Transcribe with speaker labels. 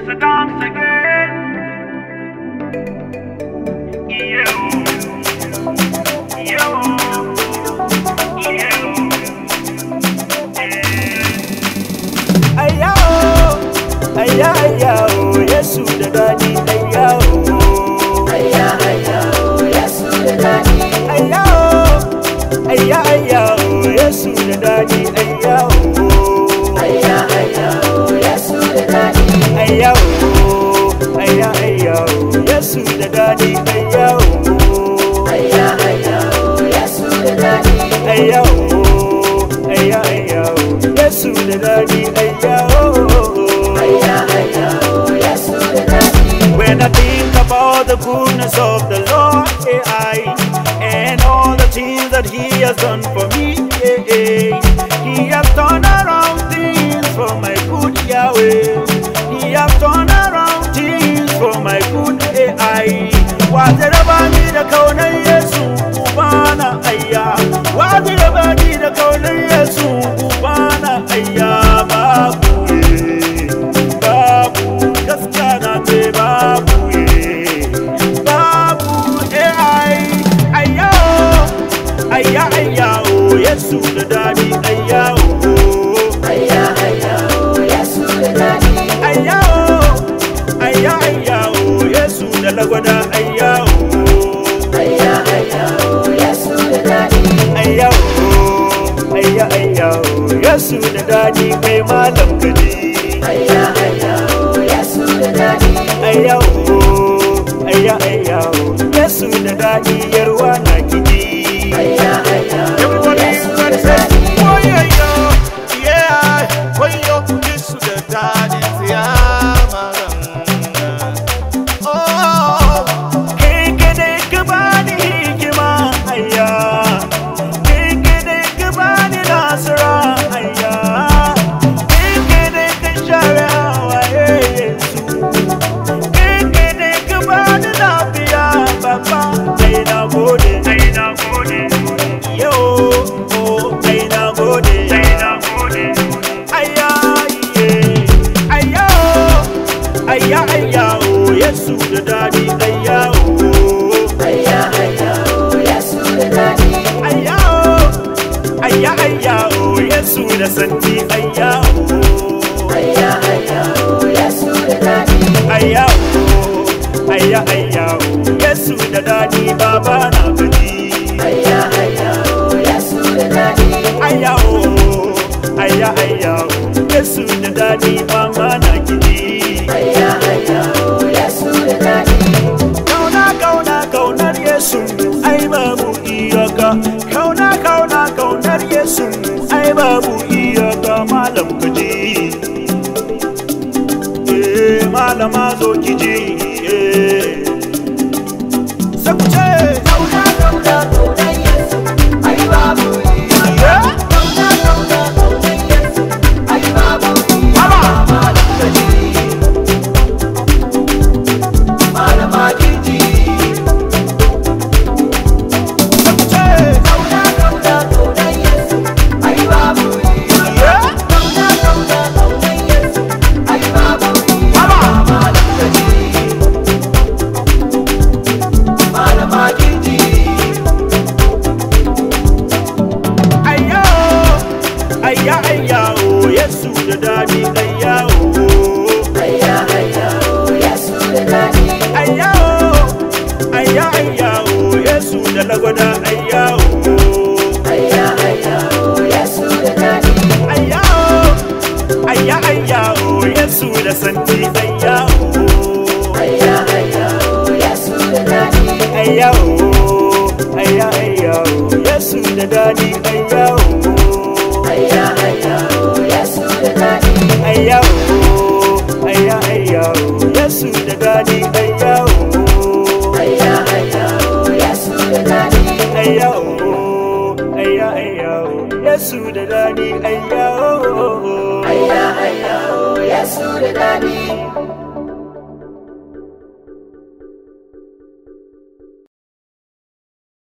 Speaker 1: to dance again. Yeah, yeah, yeah.
Speaker 2: Ayya, Yesu da dadi, ayya,
Speaker 3: Yesu da dadi.
Speaker 2: ayya, Yesu da dadi, ayya,
Speaker 3: Yesu da dadi.
Speaker 2: ayya, Yesu da dadi, ayya,
Speaker 3: Yesu da dadi.
Speaker 2: ayya, Yesu da dadi, ayya.
Speaker 3: Yesu da dadi.
Speaker 2: When I think about the goodness of the Lord, and all the things that He has done for me, He has turned around things for my good, Yahweh. He has turned around things for my good, Waziraba ni da kaunar Yesu Ubana ayya, waziraba ni da kaunar Yesu Ubana ayya, babu gaskiya na ce babu ayya Yesu da dadi ayya
Speaker 3: Yesu da dadi.
Speaker 2: ayya Yesu da lagwada ayya
Speaker 3: Yesu da dadi.
Speaker 2: ayya Yesu da dadi kai malam gaji
Speaker 3: Yesu da dadi.
Speaker 2: ayya Yesu da dadi yarwa na kiji. Everybody say, oh yeah, yeah, oh yo, Yesu da dadi oh, kekede kabani hikima ayya, kekede kabani nasara ayya, kekede kashare hawaye Yesu, kekede kabani lafiya baba, ai na gode, yo, oh, ai na gode, ayya, ayya, oh, Yesu da dadi ayya,
Speaker 3: Yesu da dadi.
Speaker 2: ayya, oh, Yesu da santi ayya,
Speaker 3: Yesu da dadi.
Speaker 2: ayya, Yesu da dadi baba na gaji,
Speaker 3: Yesu da dadi.
Speaker 2: ayya, Yesu da dadi mama na gidi.
Speaker 3: Yesu da dadi.
Speaker 2: Kaunar Yesu ai babu iyaka, kaunar Yesu ai babu iyaka, malam kaji, malama zo kiji, sakuce
Speaker 3: Kaunar Yesu. Ai babu iyaka. Kaunar Yesu. Ai babu iyaka. Malam kaji. Malama kiji.
Speaker 2: sakuce
Speaker 3: Kaunar Yesu. Ai babu iyaka. Kaunar Yesu. Ai babu iyaka. Malam kaji. Malama kiji.
Speaker 2: ayya, oh, Yesu da dadi ayya,
Speaker 3: Yesu da dadi.
Speaker 2: ayya, Yesu da lagwada ayya,
Speaker 3: Yesu da dadi.
Speaker 2: ayya, Yesu da santi ayya,
Speaker 3: Yesu da dadi.
Speaker 2: ayya, Yesu da dadi ayya,
Speaker 3: Yesu da dadi.
Speaker 2: ayya, Yesu da dadi ayya,
Speaker 3: Yesu da dadi.
Speaker 2: ayya, Yesu da dadi ayya.